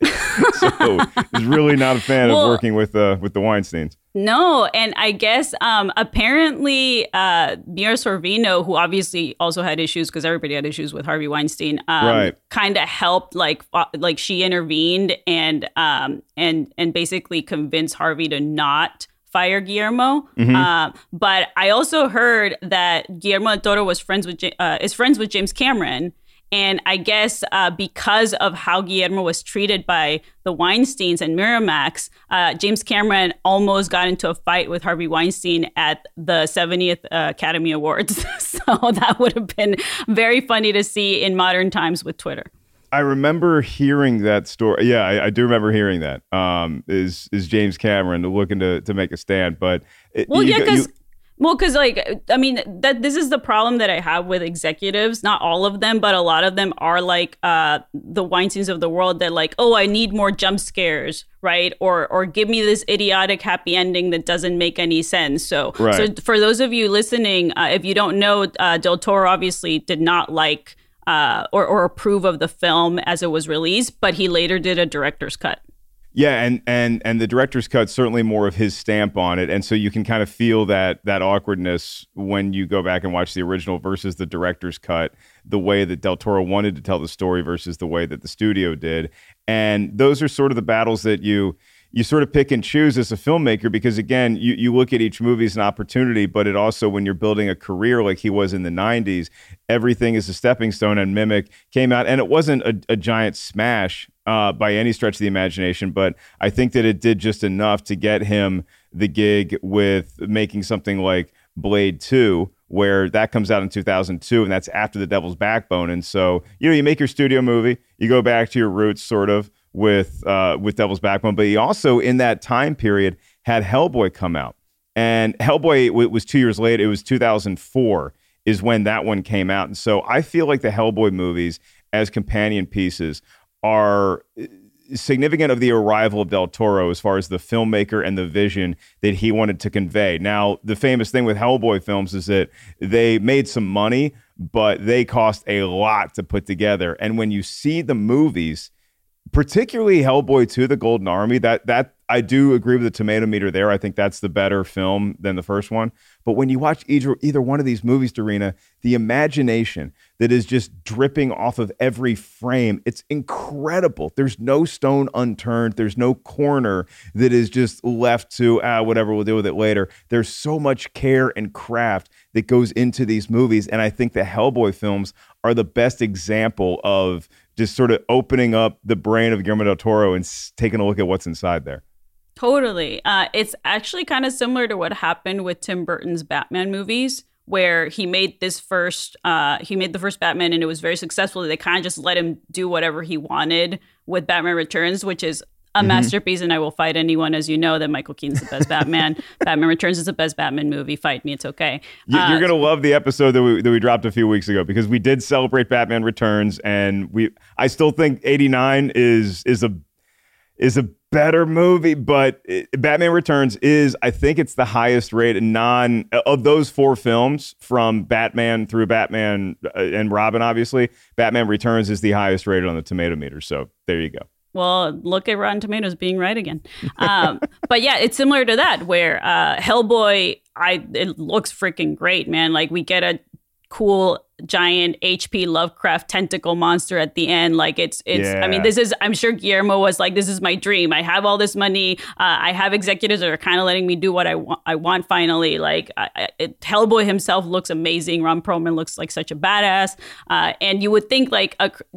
So he's really not a fan well, of working with uh, with the Weinsteins. No, and I guess um, apparently uh, Mira Sorvino, who obviously also had issues because everybody had issues with Harvey Weinstein, um, right. kind of helped, like uh, like she intervened and um, and and basically convinced Harvey to not fire Guillermo. Mm-hmm. Uh, but I also heard that Guillermo del Toro was friends with uh, is friends with James Cameron. And I guess uh, because of how Guillermo was treated by the Weinsteins and Miramax, uh, James Cameron almost got into a fight with Harvey Weinstein at the seventieth uh, Academy Awards. So that would have been very funny to see in modern times with Twitter. I remember hearing that story. Yeah, I, I do remember hearing that. Um, is is James Cameron looking to to make a stand? But it, well, you, yeah, because. Well, because, like, I mean, that this is the problem that I have with executives. Not all of them, but a lot of them are like uh, the Weinsteins of the world. They're like, oh, I need more jump scares, right? Or or give me this idiotic happy ending that doesn't make any sense. So, right. so for those of you listening, uh, if you don't know, uh, Del Toro obviously did not like uh, or, or approve of the film as it was released, but he later did a director's cut. Yeah, and and and the director's cut certainly more of his stamp on it, and so you can kind of feel that that awkwardness when you go back and watch the original versus the director's cut, the way that Del Toro wanted to tell the story versus the way that the studio did, and those are sort of the battles that you you sort of pick and choose as a filmmaker because again, you you look at each movie as an opportunity, but it also when you're building a career like he was in the nineties, everything is a stepping stone. And Mimic came out, and it wasn't a, a giant smash. Uh, by any stretch of the imagination, but I think that it did just enough to get him the gig with making something like Blade two, where that comes out in two thousand two, and that's after The Devil's Backbone. And so, you know, you make your studio movie, you go back to your roots sort of with uh, with Devil's Backbone, but he also, in that time period, had Hellboy come out. And Hellboy w- was two years later, it was two thousand four is when that one came out. And so I feel like the Hellboy movies as companion pieces are significant of the arrival of Del Toro as far as the filmmaker and the vision that he wanted to convey. Now, the famous thing with Hellboy films is that they made some money, but they cost a lot to put together. And when you see the movies, particularly Hellboy two, The Golden Army, that that I do agree with the tomato meter there. I think that's the better film than the first one. But when you watch either, either one of these movies, Darina, the imagination that is just dripping off of every frame, it's incredible. There's no stone unturned. There's no corner that is just left to, ah, whatever, we'll deal with it later. There's so much care and craft that goes into these movies. And I think the Hellboy films are the best example of just sort of opening up the brain of Guillermo del Toro and s- taking a look at what's inside there. Totally. Uh, it's actually kind of similar to what happened with Tim Burton's Batman movies, where he made this first, uh, he made the first Batman and it was very successful. They kind of just let him do whatever he wanted with Batman Returns, which is a mm-hmm. masterpiece. And I will fight anyone, as you know, that Michael Keaton's the best Batman. Batman Returns is the best Batman movie. Fight me. It's okay. You, uh, you're going to love the episode that we that we dropped a few weeks ago because we did celebrate Batman Returns. And we, I still think eighty-nine is, is a, is a better movie, but it, Batman Returns is, I think it's the highest rated non of those four films from Batman through Batman uh, and Robin, obviously. Batman Returns is the highest rated on the tomato meter. So there you go. Well, look at Rotten Tomatoes being right again. Um, but yeah, it's similar to that where uh, Hellboy, I it looks freaking great, man. Like we get a cool giant H P Lovecraft tentacle monster at the end. Like it's, it's, yeah. I mean, this is, I'm sure Guillermo was like, this is my dream. I have all this money. Uh, I have executives that are kind of letting me do what I want. I want finally. Like I, I, it, Hellboy himself looks amazing. Ron Perlman looks like such a badass. Uh, and you would think like a,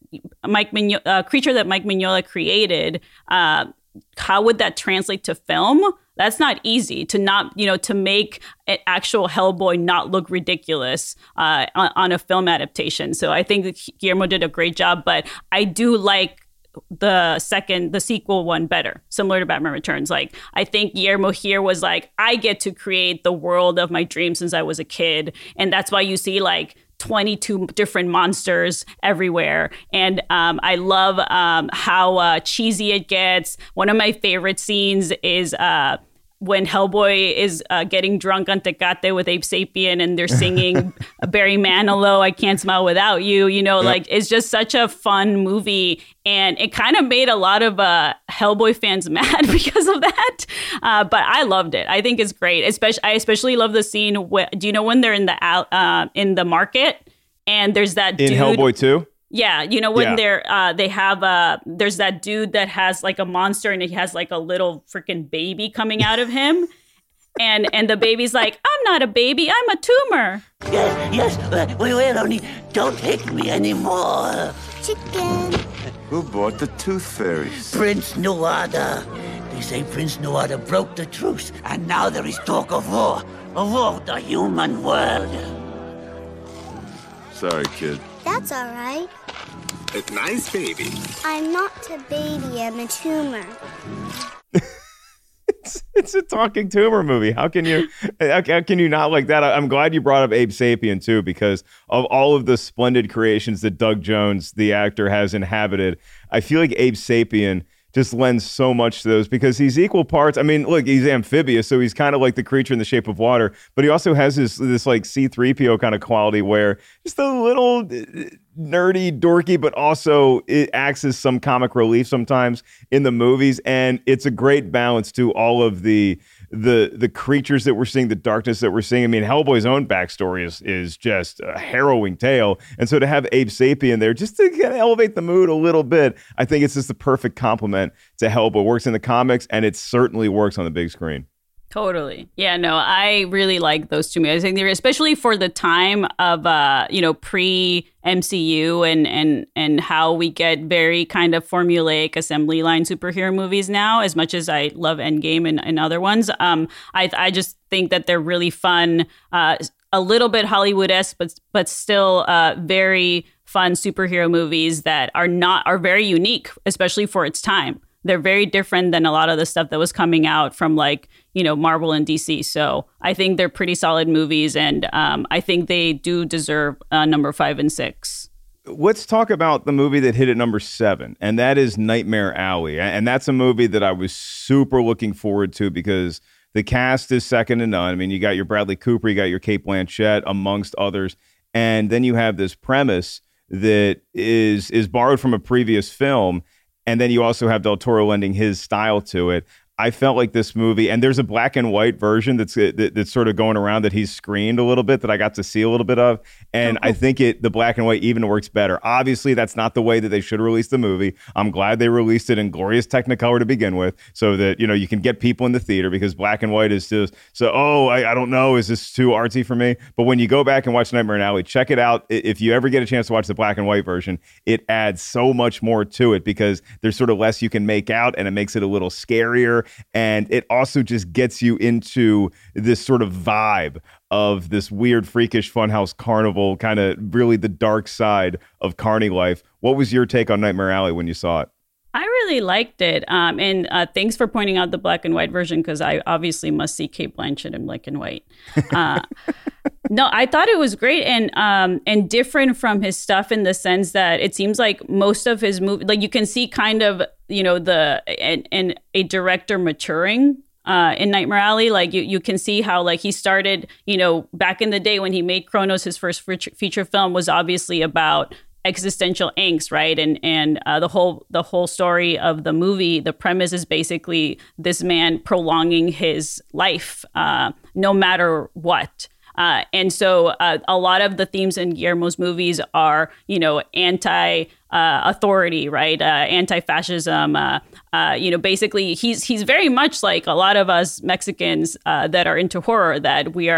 Mike Mignola, uh, creature that Mike Mignola created, uh, how would that translate to film? That's not easy to not, you know, to make an actual Hellboy not look ridiculous uh, on, on a film adaptation. So I think Guillermo did a great job, but I do like the second, the sequel one better, similar to Batman Returns. Like, I think Guillermo here was like, I get to create the world of my dreams since I was a kid. And that's why you see like twenty-two different monsters everywhere. And um, I love um, how uh, cheesy it gets. One of my favorite scenes is uh, when Hellboy is uh, getting drunk on Tecate with Abe Sapien and they're singing Barry Manilow, I Can't Smile Without You. You know, yep. like it's just such a fun movie. And it kind of made a lot of uh, Hellboy fans mad because of that. Uh, but I loved it. I think it's great. Especially, I especially love the scene. Wh- do you know when they're in the uh, in the market and there's that in dude, Hellboy two? Yeah, you know when yeah. they're uh, they have uh there's that dude that has like a monster and he has like a little freaking baby coming out of him, and and the baby's like, I'm not a baby, I'm a tumor. Yes, yes, uh, wait, wait, only don't hit me anymore. Chicken. Who bought the tooth fairies? Prince Nuada. They say Prince Nuada broke the truce, and now there is talk of war, of war with the human world. Sorry, kid. That's all right. A nice baby. I'm not a baby, I'm a tumor. it's, it's a talking tumor movie. How can you how, how can you not like that? I'm glad you brought up Abe Sapien too, because of all of the splendid creations that Doug Jones, the actor, has inhabited. I feel like Abe Sapien just lends so much to those because he's equal parts. I mean, look, he's amphibious, so he's kind of like the creature in the shape of water, but he also has this this like C three P O kind of quality where just a little nerdy, dorky, but also it acts as some comic relief sometimes in the movies, and it's a great balance to all of the the the creatures that we're seeing, the darkness that we're seeing. I mean, Hellboy's own backstory is is just a harrowing tale, and so to have Abe Sapien there just to kind of elevate the mood a little bit, I think it's just the perfect complement to Hellboy. It works in the comics, and it certainly works on the big screen. Totally. Yeah, no, I really like those two movies. I think they're, especially for the time of, uh, you know, pre-M C U and, and, and how we get very kind of formulaic assembly line superhero movies now, as much as I love Endgame and, and other ones. Um, I, I just think that they're really fun, uh, a little bit Hollywood-esque, but, but still uh, very fun superhero movies that are not, are very unique, especially for its time. They're very different than a lot of the stuff that was coming out from like, you know, Marvel and D C. So I think they're pretty solid movies. And um, I think they do deserve uh, number five and six. Let's talk about the movie that hit at number seven, and that is Nightmare Alley. And that's a movie that I was super looking forward to because the cast is second to none. I mean, you got your Bradley Cooper, you got your Cate Blanchett, amongst others. And then you have this premise that is is borrowed from a previous film. And then you also have Del Toro lending his style to it. I felt like this movie, and there's a black and white version that's that, that's sort of going around that he's screened a little bit that I got to see a little bit of, and oh, cool. I think it the black and white even works better. Obviously, that's not the way that they should release the movie. I'm glad they released it in glorious Technicolor to begin with, so that you know you can get people in the theater, because black and white is just so. Oh, I, I don't know, is this too artsy for me? But when you go back and watch Nightmare Alley, check it out. If you ever get a chance to watch the black and white version, it adds so much more to it because there's sort of less you can make out, and it makes it a little scarier. And it also just gets you into this sort of vibe of this weird, freakish funhouse carnival, kind of really the dark side of carny life. What was your take on Nightmare Alley when you saw it? I really liked it. Um, and uh, thanks for pointing out the black and white version, because I obviously must see Cate Blanchett in black and white. Uh, no, I thought it was great and um, and different from his stuff in the sense that it seems like most of his movies, like you can see kind of, you know, the and, and a director maturing uh, in Nightmare Alley. Like you, you can see how like he started, you know, back in the day when he made Cronos, his first feature film was obviously about existential angst, right? And and uh, the whole the whole story of the movie, the premise is basically this man prolonging his life, uh, no matter what. Uh, and so uh, a lot of the themes in Guillermo's movies are, you know, anti-authority, uh, right? Uh, anti-fascism. Uh, uh, you know, basically, he's he's very much like a lot of us Mexicans uh, that are into horror, that we are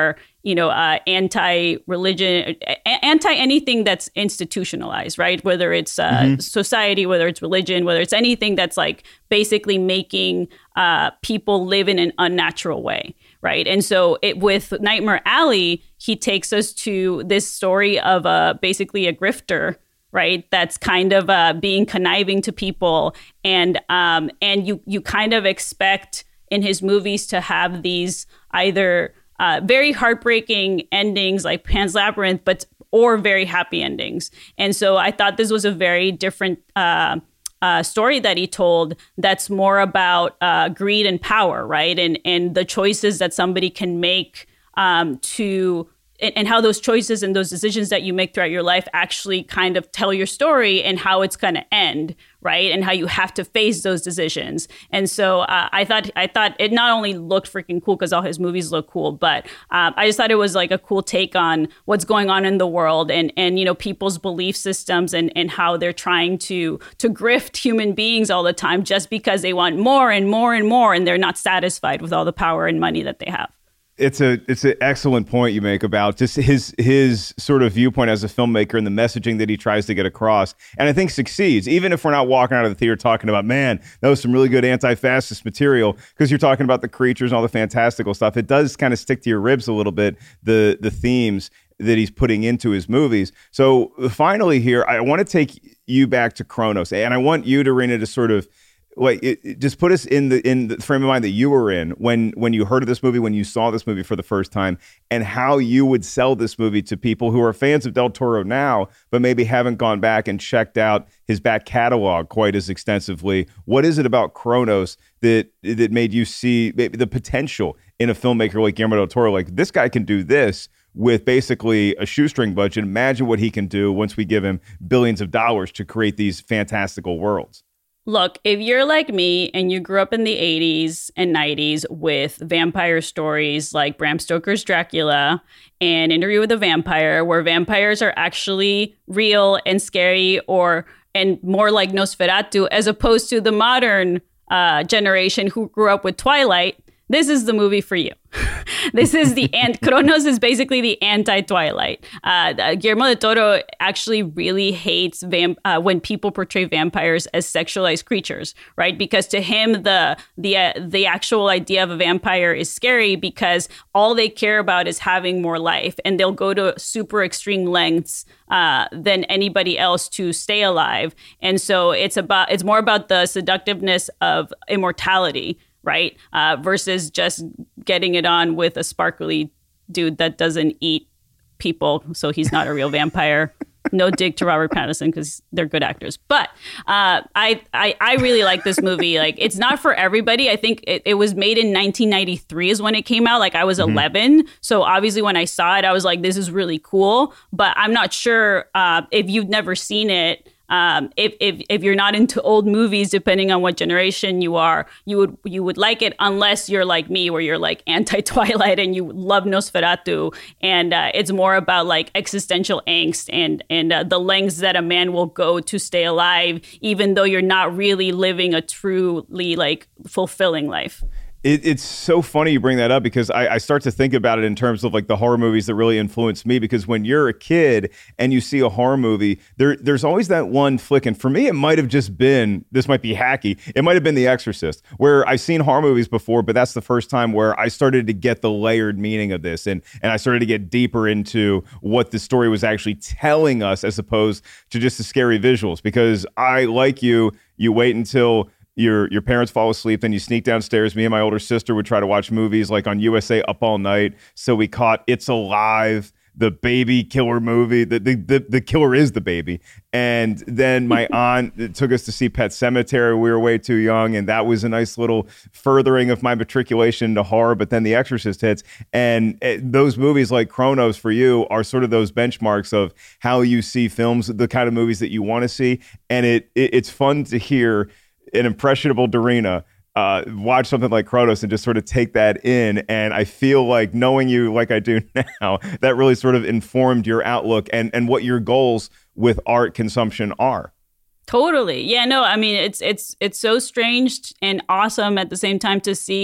you know, uh, anti-religion, a- anti-anything that's institutionalized, right? Whether it's uh, mm-hmm. society, whether it's religion, whether it's anything that's like basically making uh, people live in an unnatural way, right? And so it, with Nightmare Alley, he takes us to this story of uh, basically a grifter, right? That's kind of uh, being conniving to people, and um, and you you kind of expect in his movies to have these either uh, very heartbreaking endings like Pan's Labyrinth, but or very happy endings. And so I thought this was a very different uh, uh, story that he told. That's more about uh, greed and power, right? And and the choices that somebody can make um, to. And how those choices and those decisions that you make throughout your life actually kind of tell your story and how it's going to end, right? And how you have to face those decisions. And so uh, I thought I thought it not only looked freaking cool because all his movies look cool, but uh, I just thought it was like a cool take on what's going on in the world and and you know people's belief systems and and how they're trying to to grift human beings all the time just because they want more and more and more, and they're not satisfied with all the power and money that they have. It's a it's an excellent point you make about just his his sort of viewpoint as a filmmaker and the messaging that he tries to get across, and I think succeeds. Even if we're not walking out of the theater talking about, man, that was some really good anti-fascist material, because you're talking about the creatures and all the fantastical stuff. It does kind of stick to your ribs a little bit, the the themes that he's putting into his movies. So finally here, I want to take you back to Cronos, and I want you, Darina, to sort of like it, it just put us in the in the frame of mind that you were in when when you heard of this movie, when you saw this movie for the first time, and how you would sell this movie to people who are fans of Del Toro now, but maybe haven't gone back and checked out his back catalog quite as extensively. What is it about Cronos that that made you see the potential in a filmmaker like Guillermo del Toro? Like, this guy can do this with basically a shoestring budget. Imagine what he can do once we give him billions of dollars to create these fantastical worlds. Look, if you're like me and you grew up in the eighties and nineties with vampire stories like Bram Stoker's Dracula and Interview with a Vampire, where vampires are actually real and scary, or and more like Nosferatu, as opposed to the modern uh, generation who grew up with Twilight, this is the movie for you. This is the and Cronos is basically the anti-Twilight. Uh, Guillermo del Toro actually really hates vamp- uh, when people portray vampires as sexualized creatures, right? Because to him, the the uh, the actual idea of a vampire is scary because all they care about is having more life, and they'll go to super extreme lengths uh, than anybody else to stay alive. And so it's about it's more about the seductiveness of immortality, right? Uh, versus just getting it on with a sparkly dude that doesn't eat people, so he's not a real vampire. No dig to Robert Pattinson because they're good actors. But uh, I, I I really like this movie. Like, it's not for everybody. I think it, it was made in nineteen ninety-three is when it came out. Like, I was mm-hmm. eleven. So obviously when I saw it, I was like, this is really cool. But I'm not sure uh, if you've never seen it. Um, if, if if you're not into old movies, depending on what generation you are, you would you would like it, unless you're like me, where you're like anti-Twilight and you love Nosferatu, and uh, it's more about like existential angst and and uh, the lengths that a man will go to stay alive, even though you're not really living a truly like fulfilling life. It, it's so funny you bring that up, because I, I start to think about it in terms of like the horror movies that really influenced me. Because when you're a kid and you see a horror movie, there there's always that one flick. And for me, it might have just been, this might be hacky, it might have been The Exorcist, where I've seen horror movies before, but that's the first time where I started to get the layered meaning of this. And, and I started to get deeper into what the story was actually telling us, as opposed to just the scary visuals. Because I, like you, you wait until your your parents fall asleep, then you sneak downstairs. Me and my older sister would try to watch movies like on U S A Up All Night. So we caught It's Alive, the baby killer movie. The the the, the killer is the baby. And then my aunt took us to see Pet Sematary. We were way too young, and that was a nice little furthering of my matriculation into horror. But then The Exorcist hits, and it, those movies like Cronos for you are sort of those benchmarks of how you see films, the kind of movies that you want to see. And it, it it's fun to hear an impressionable Darina uh, watch something like Cronos and just sort of take that in. And I feel like, knowing you like I do now, that really sort of informed your outlook and, and what your goals with art consumption are. Totally. Yeah, no, I mean, it's it's it's so strange and awesome at the same time to see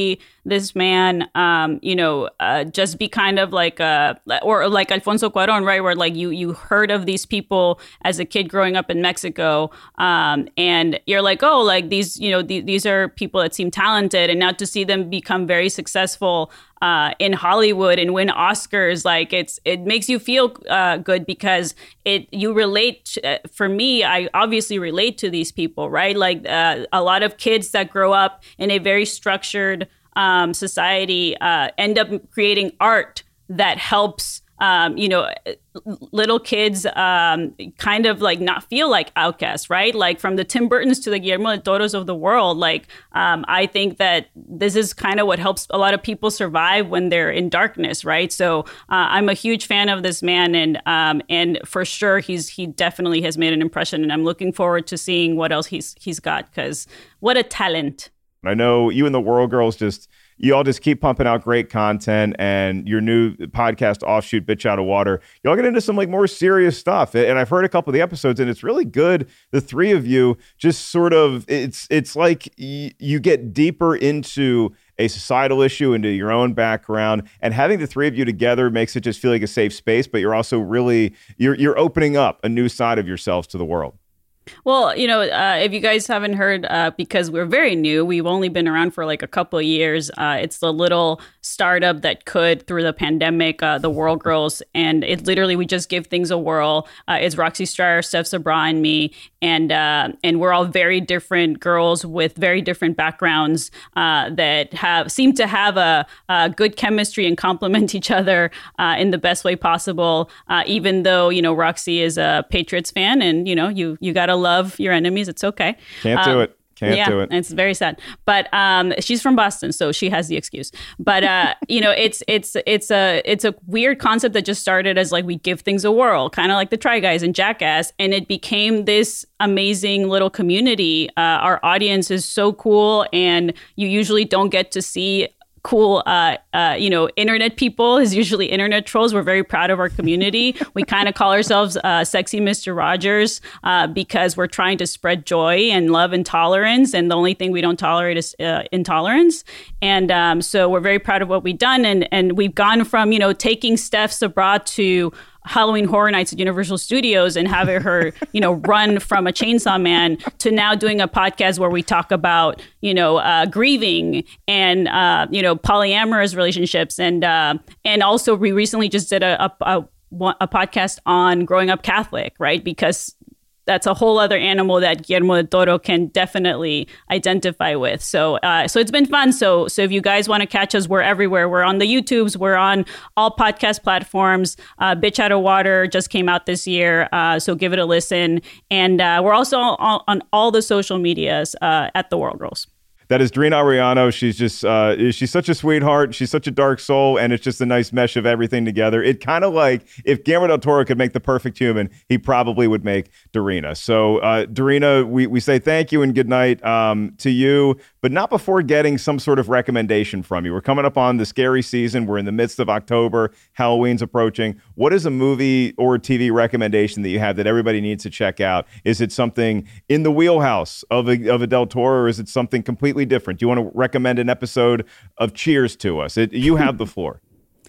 this man, um, you know, uh, just be kind of like, uh, or like Alfonso Cuarón, right? Where like you you heard of these people as a kid growing up in Mexico, um, and you're like, oh, like these, you know, th- these are people that seem talented, and now to see them become very successful uh, in Hollywood and win Oscars, like it's it makes you feel uh, good because it you relate. Uh, for me, I obviously relate to these people, right? Like uh, a lot of kids that grow up in a very structured Um, society uh, end up creating art that helps, um, you know, little kids um, kind of like not feel like outcasts, right? Like from the Tim Burtons to the Guillermo del Toros of the world. Like, um, I think that this is kind of what helps a lot of people survive when they're in darkness, right? So uh, I'm a huge fan of this man, and um, and for sure he's he definitely has made an impression, and I'm looking forward to seeing what else he's he's got, because what a talent. I know you and the World Girls just, you all just keep pumping out great content, and your new podcast offshoot, Bitch Out of Water, y'all get into some like more serious stuff. And I've heard a couple of the episodes, and it's really good. The three of you just sort of, it's it's like y- you get deeper into a societal issue, into your own background, and having the three of you together makes it just feel like a safe space, but you're also really, you're you're opening up a new side of yourselves to the world. Well, you know, uh, if you guys haven't heard, uh, because we're very new, we've only been around for like a couple of years. Uh, it's the little startup that could, through the pandemic, uh, the World Girls. And it literally, we just give things a whirl. Uh, it's Roxy Stryer, Steph Sabra, and me. And uh, and we're all very different girls with very different backgrounds uh, that have seem to have a, a good chemistry and complement each other uh, in the best way possible. Uh, even though, you know, Roxy is a Patriots fan, and, you know, you you got to love your enemies. It's okay. Can't um, do it. Can't yeah, do it. It's very sad. But um, she's from Boston, so she has the excuse. But uh, you know, it's it's it's a it's a weird concept that just started as like we give things a whirl, kind of like the Try Guys and Jackass, and it became this amazing little community. Uh, our audience is so cool, and you usually don't get to see cool, uh, uh, you know, internet people. Is usually internet trolls. We're very proud of our community. We kind of call ourselves uh, Sexy Mister Rogers uh, because we're trying to spread joy and love and tolerance. And the only thing we don't tolerate is uh, intolerance. And um, so we're very proud of what we've done. And, and we've gone from, you know, taking Steph Sabra to Halloween Horror Nights at Universal Studios and having her, you know, run from a Chainsaw Man to now doing a podcast where we talk about, you know, uh, grieving and, uh, you know, polyamorous relationships. And uh, and also we recently just did a, a, a, a podcast on growing up Catholic, right? Because that's a whole other animal that Guillermo del Toro can definitely identify with. So uh, so it's been fun. So so if you guys want to catch us, we're everywhere. We're on the YouTubes. We're on all podcast platforms. Uh, Bitch Out of Water just came out this year. Uh, so give it a listen. And uh, we're also on, on all the social medias uh, at The World Girls. That is Darina Ariano. She's just, uh, she's such a sweetheart. She's such a dark soul, and it's just a nice mesh of everything together. It kind of like, if Guillermo del Toro could make the perfect human, he probably would make Darina. So, uh, Darina, we, we say thank you and good night um, to you, but not before getting some sort of recommendation from you. We're coming up on the scary season. We're in the midst of October. Halloween's approaching. What is a movie or T V recommendation that you have that everybody needs to check out? Is it something in the wheelhouse of a, of a del Toro, or is it something completely different? Do you want to recommend an episode of Cheers to us? It, you have the floor.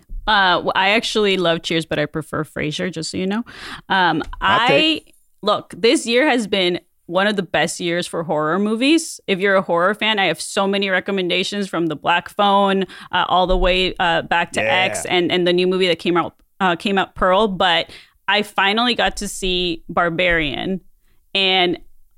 Uh, I actually love Cheers, but I prefer Frasier, just so you know. Um, I look, this year has been one of the best years for horror movies. If you're a horror fan, I have so many recommendations, from The Black Phone uh, all the way uh, back to Yeah. X and, and the new movie that came out uh, came out, Pearl. But I finally got to see Barbarian, and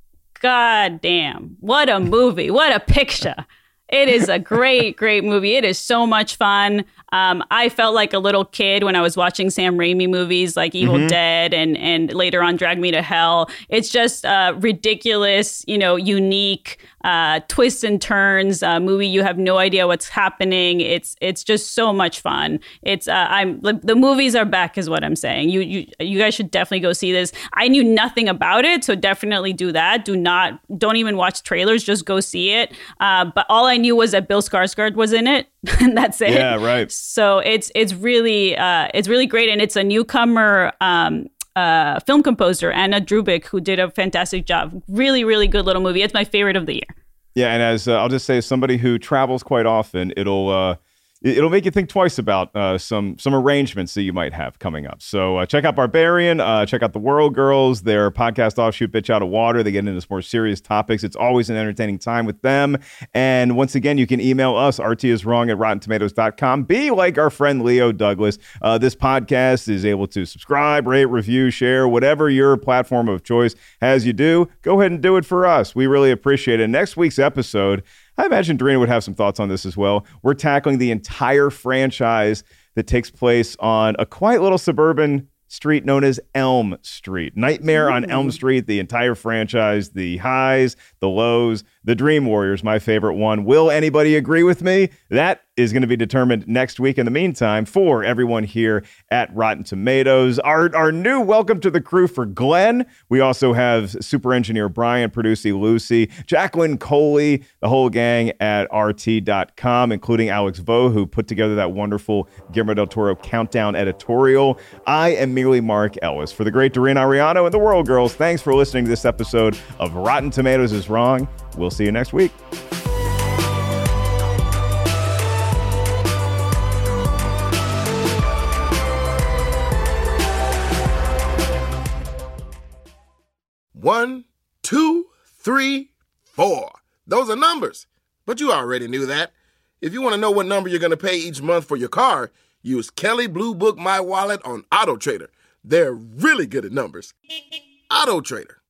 God damn, what a movie. What a picture. It is a great, great movie. It is so much fun. Um, I felt like a little kid when I was watching Sam Raimi movies like Evil Mhm. Dead and and later on Drag Me to Hell. It's just a ridiculous, you know, unique uh, twists and turns uh, movie. You have no idea what's happening. It's it's just so much fun. It's uh, I'm the movies are back, is what I'm saying. You you you guys should definitely go see this. I knew nothing about it, so definitely do that. Do not don't even watch trailers. Just go see it. Uh, but all I knew was that Bill Skarsgård was in it, and that's it. Yeah, right. So it's it's really uh, it's really great, and it's a newcomer um, uh, film composer, Anna Drubik, who did a fantastic job. Really, really good little movie. It's my favorite of the year. Yeah, and as uh, I'll just say, as somebody who travels quite often, it'll uh, it'll make you think twice about uh, some some arrangements that you might have coming up. So uh, check out Barbarian, uh, check out The World Girls, their podcast offshoot, Bitch Out of Water. They get into some more serious topics. It's always an entertaining time with them. And once again, you can email us, R T is wrong at rotten tomatoes dot com. Be like our friend Leo Douglas. Uh, this podcast is able to subscribe, rate, review, share, whatever your platform of choice has you do. Go ahead and do it for us. We really appreciate it. Next week's episode, I imagine Darina would have some thoughts on this as well. We're tackling the entire franchise that takes place on a quiet little suburban street known as Elm Street. Nightmare Ooh. on Elm Street, the entire franchise, the highs, the lows, the Dream Warriors, my favorite one. Will anybody agree with me? That is going to be determined next week. In the meantime, for everyone here at Rotten Tomatoes, our, our new welcome to the crew for Glenn. We also have super engineer Brian, producer Lucy, Jacqueline Coley, the whole gang at R T dot com, including Alex Vo, who put together that wonderful Guillermo del Toro countdown editorial. I am merely Mark Ellis. For the great Darina Ariano and the World Girls, thanks for listening to this episode of Rotten Tomatoes is Wrong. We'll see you next week. One, two, three, four. Those are numbers. But you already knew that. If you want to know what number you're going to pay each month for your car, use Kelley Blue Book My Wallet on AutoTrader. They're really good at numbers. AutoTrader.